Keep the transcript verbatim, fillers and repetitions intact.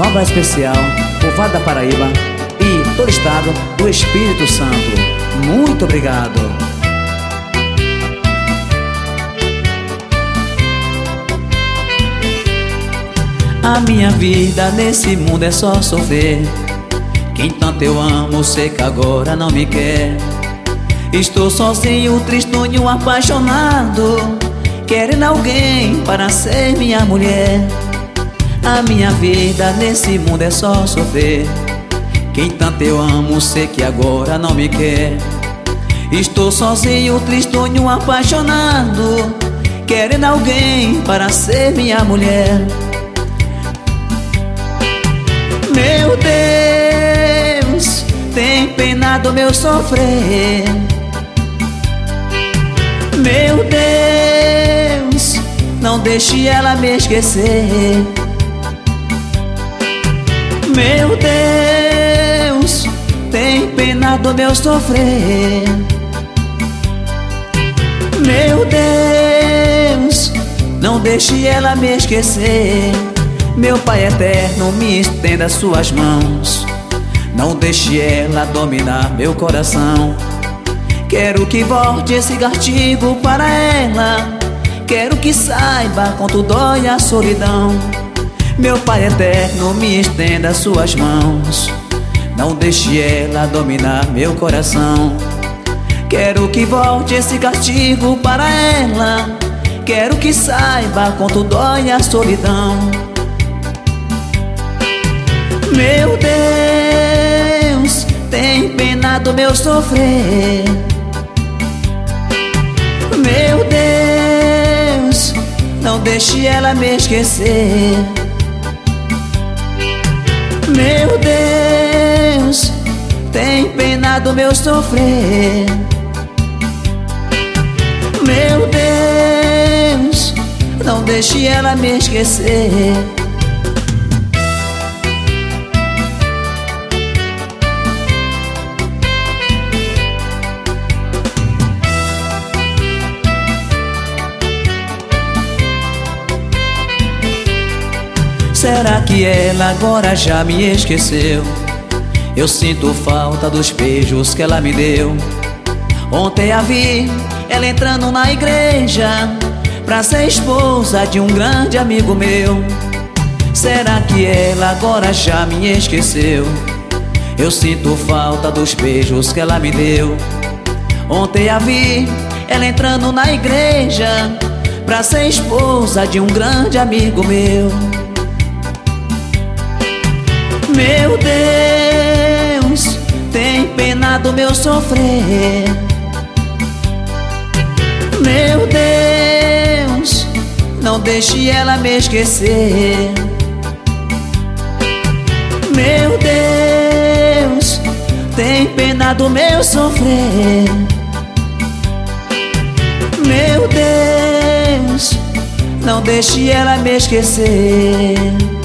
Um abraço especial, povo da Paraíba e todo o estado do Espírito Santo. Muito obrigado. A minha vida nesse mundo é só sofrer. Quem tanto eu amo, sei que agora não me quer. Estou sozinho, tristonho, apaixonado, querendo alguém para ser minha mulher. A minha vida nesse mundo é só sofrer. Quem tanto eu amo, sei que agora não me quer. Estou sozinho, tristonho, apaixonado, querendo alguém para ser minha mulher. Meu Deus, tem pena do meu sofrer. Meu Deus, não deixe ela me esquecer. Meu Deus, tem pena do meu sofrer. Meu Deus, não deixe ela me esquecer. Meu Pai eterno, me estenda suas mãos. Não deixe ela dominar meu coração. Quero que volte esse castigo para ela. Quero que saiba quanto dói a solidão. Meu Pai eterno, me estenda suas mãos. Não deixe ela dominar meu coração. Quero que volte esse castigo para ela. Quero que saiba quanto dói a solidão. Meu Deus, tem pena do meu sofrer. Meu Deus, não deixe ela me esquecer. Meu Deus, tem pena do meu sofrer. Meu Deus, não deixe ela me esquecer. Será que ela agora já me esqueceu? Eu sinto falta dos beijos que ela me deu. Ontem a vi, ela entrando na igreja pra ser esposa de um grande amigo meu. Será que ela agora já me esqueceu? Eu sinto falta dos beijos que ela me deu. Ontem a vi, ela entrando na igreja pra ser esposa de um grande amigo meu. Meu Deus, tem pena do meu sofrer. Meu Deus, não deixe ela me esquecer. Meu Deus, tem pena do meu sofrer. Meu Deus, não deixe ela me esquecer.